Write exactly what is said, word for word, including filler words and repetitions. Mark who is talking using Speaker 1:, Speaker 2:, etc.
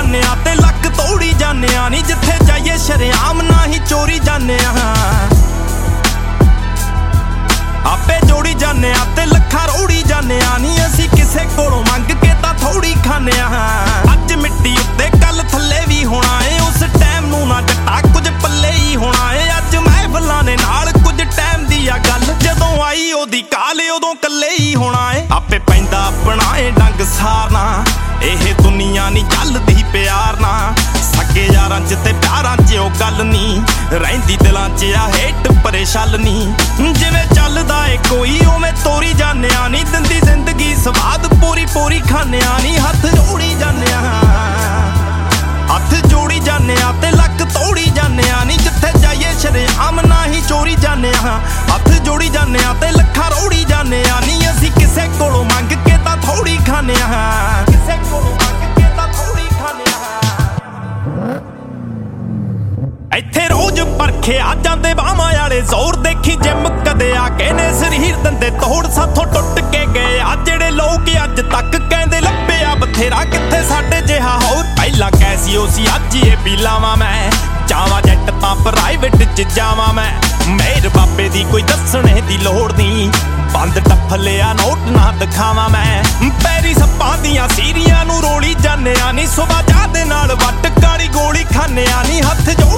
Speaker 1: ਜਾਂਦੇ ਆ ਤੇ ਲੱਕ ਤੋੜੀ ਜਾਂਦੇ ਆ ਨੀ ਜਿੱਥੇ ਜਾਈਏ ਸ਼ਰੇਆਮ ਨਾ ਹੀ ਚੋਰੀ ਜਾਂਦੇ ਆ ਆਪੇ ਜੋੜੀ ਜਾਂਦੇ ਆ ਤੇ ਲੱਖਾਂ ਰੋੜੀ ਜਾਂਦੇ ਆ ਨੀ ਅਸੀਂ ਕਿਸੇ ਕੋਲੋਂ ਮੰਗ ਕੇ ਤਾਂ ਥੋੜੀ ਖਾਂਦੇ ਆ ਅੱਜ ਮਿੱਟੀ ਉੱਤੇ ਕੱਲ ਥੱਲੇ ਵੀ ਹੋਣਾ ਏ ਉਸ ਟਾਈਮ ਨੂੰ ਨਾ ਜੱਟਾ ਕੁਝ ਪੱਲੇ ਹੀ ਹੋਣਾ ਏ ਅੱਜ ਮਹਿਫਲਾਂ ਨੇ ਨਾਲ ਕੁਝ ਟਾਈਮ ਦੀ ਆ ਗੱਲ ਜਦੋਂ ਆਈ ਉਹਦੀ ਕਾਲ ਉਦੋਂ ਕੱਲੇ ਹੀ ਹੋਣਾ ਏ ਆਪੇ ਪੈਂਦਾ ਆਪਣਾ ਏ ਡੰਗ ਸਾਰਨਾ ਇਹ ਦੁਨੀਆ ਨਹੀਂ ਚੱਲਦੀ ਪਿਆਰ ਨਾ ਸਕੇ ਯਾਰਾਂ ਚ ਤੇ ਪਿਆਰਾਂ ਚ ਉਹ ਗੱਲ ਨਹੀਂ ਰਹਿੰਦੀ ਦਿਲਾਂ ਚ ਆ ਹੇਟ ਪਰੇਸ਼ਾਨ ਨਹੀਂ ਜਿਵੇਂ ਚੱਲਦਾ ਏ ਕੋਈ ਉਵੇਂ ਤੋਰੀ ਜਾਂਦਿਆਂ ਨਹੀਂ ਦਿੰਦੀ ਜ਼ਿੰਦਗੀ ਸਵਾਦ ਪੂਰੀ ਪੂਰੀ ਖਾਂਦਿਆਂ ਨਹੀਂ ਹੱਥ ਜੋੜੀ ਜਾਂਦਿਆਂ ਹੱਥ ਜੋੜੀ ਜਾਂਦਿਆਂ ਤੇ ਲੱਕ ਤੋੜੀ ਜਾਂਦਿਆਂ ਨਹੀਂ ਜਿੱਥੇ ਜਾਈਏ ਸ਼ਰੇਆਮ ਨਾ ਹੀ ਚੋਰੀ ਜਾਂਦਿਆਂ ਹੱਥ ਜੋੜੀ ਜਾਂਦਿਆਂ ਤੇ ਲੱਖਾਂ ਰੋੜੀ ਜਾਂਦਿਆਂ ਨਹੀਂ ਅਸੀਂ ਕਿਸੇ ਕੋਲੋਂ ਮੰਗ ਕੇ ਤਾਂ ਥੋੜੀ ਖਾਂਦਿਆਂ ਕਿਸੇ ਕੋਲੋਂ ਮੰਗ ਕੇ ਤਾਂ ਥੋੜੀ ਖਾਂਦਿਆਂ ਇੱਥੇ ਰੋਜ਼ ਪਰਖੇ ਆ ਜਾਂਦੇ ਬਾਹਾਂ ਵਾਲੇ ਜ਼ੋਰ ਦੇਖੀ ਜਿੰਮ ਕਦੇ ਆ ਕੇ ਨੇ ਸਰੀਰ ਦੰਦੇ ਤੋੜ ਸਾਥੋਂ ਟੁੱਟ ਕੇ ਗਏ ਆ ਜਿਹੜੇ ਲੋਕ ਅੱਜ ਤੱਕ ਕਹਿੰਦੇ ਲੱਭਿਆ ਬਥੇਰਾ ਕਿੱਥੇ ਸਾਡੇ ਜਿਹਾ ਹੋਰ ਪਹਿਲਾਂ ਕੈਸੀਓ ਸੀ ਅੱਜ ਇਹ ਵੀ ਲਾਵਾਂ ਮੈਂ ਜਾਵਾਂ ਜੱਟ ਤਾਂ ਪ੍ਰਾਈਵੇਟ ਚ ਜਾਵਾਂ ਮੈਂ ਮੇਰ ਬਾਬੇ ਦੀ ਕੋਈ ਦੱਸਣੇ ਦੀ ਲੋੜ ਨਹੀਂ ਬੰਦ ਟੱਫਲਿਆ ਨੋਟ ਨਾ ਦਿਖਾਵਾਂ ਮੈਂ ਪੈਰੀ ਸੱਪਾਂ ਦੀਆਂ ਸੀਰੀਆਂ ਨੂੰ ਰੋਲੀ ਜਾਂਦੇ ਆ ਨੀ ਸੁਬਾ ਚਾਹ ਦੇ ਨਾਲ ਵੱਟ ਕਾਲੀ ਗੋਲੀ ਖਾਂਦੇ ਆ ਨੀ ਹੱਥ ਜੋੜ